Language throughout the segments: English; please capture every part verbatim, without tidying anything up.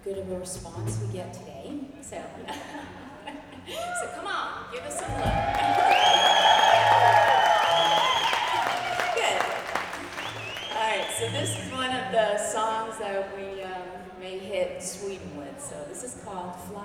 good of a response we get today. So, so come on, give us some love. Good. All right, so this is one of the songs that we um, may hit Sweden with. So this is called Fly.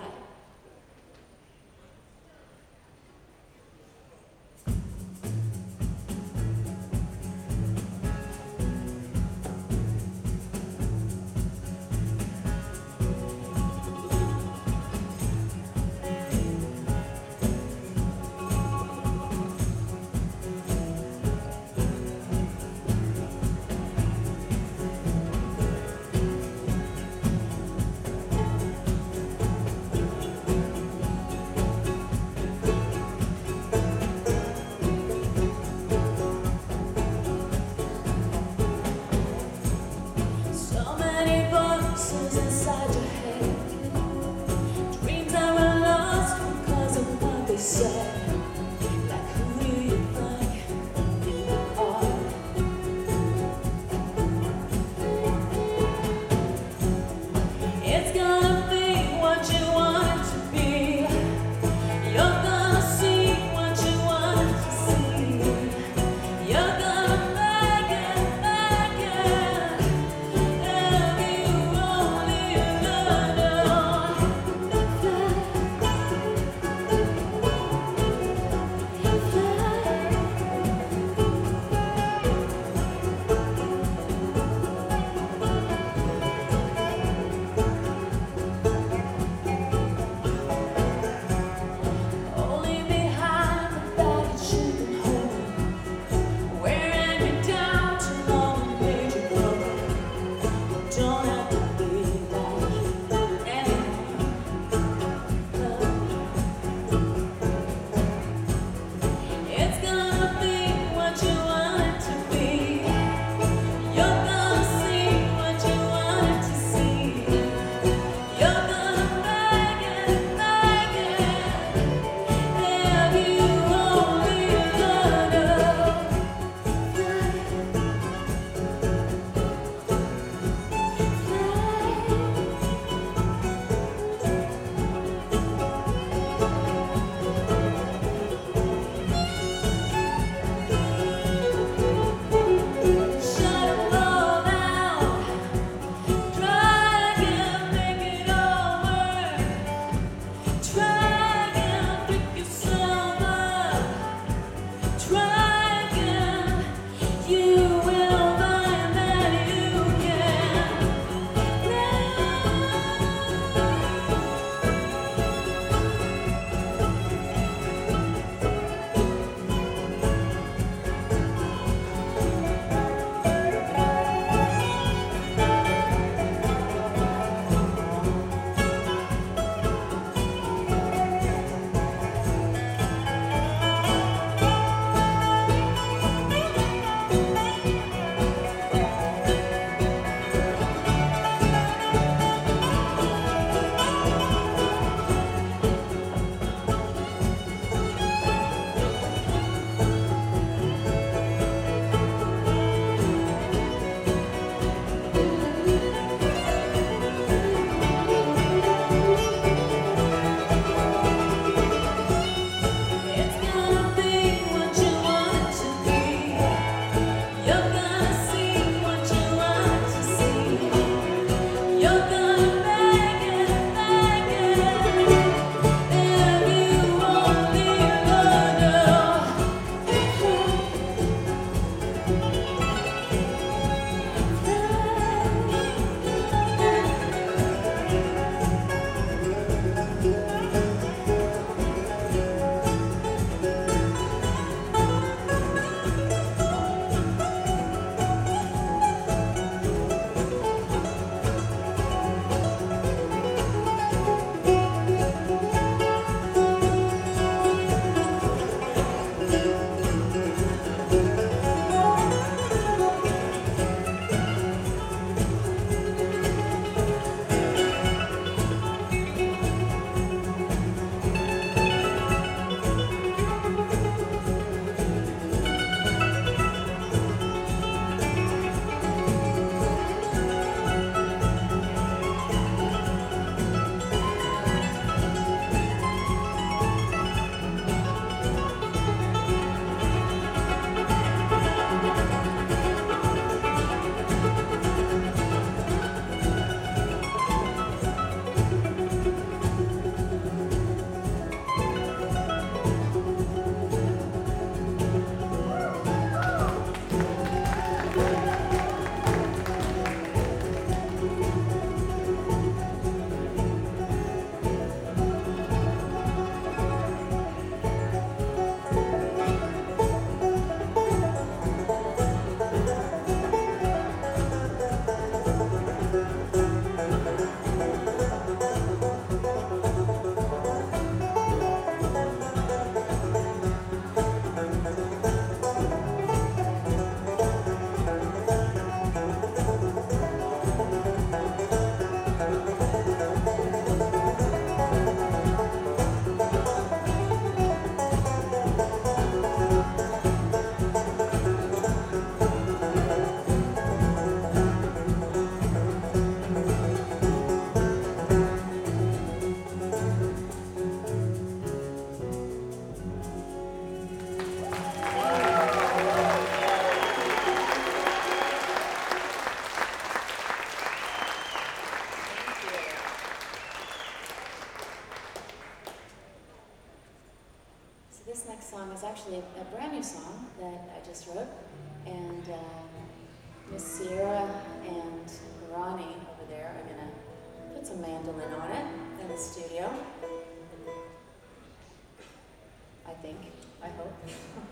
actually a, a brand new song that I just wrote, and uh, Miss Sierra and Ronnie over there are gonna put some mandolin on it in the studio. I think, I hope.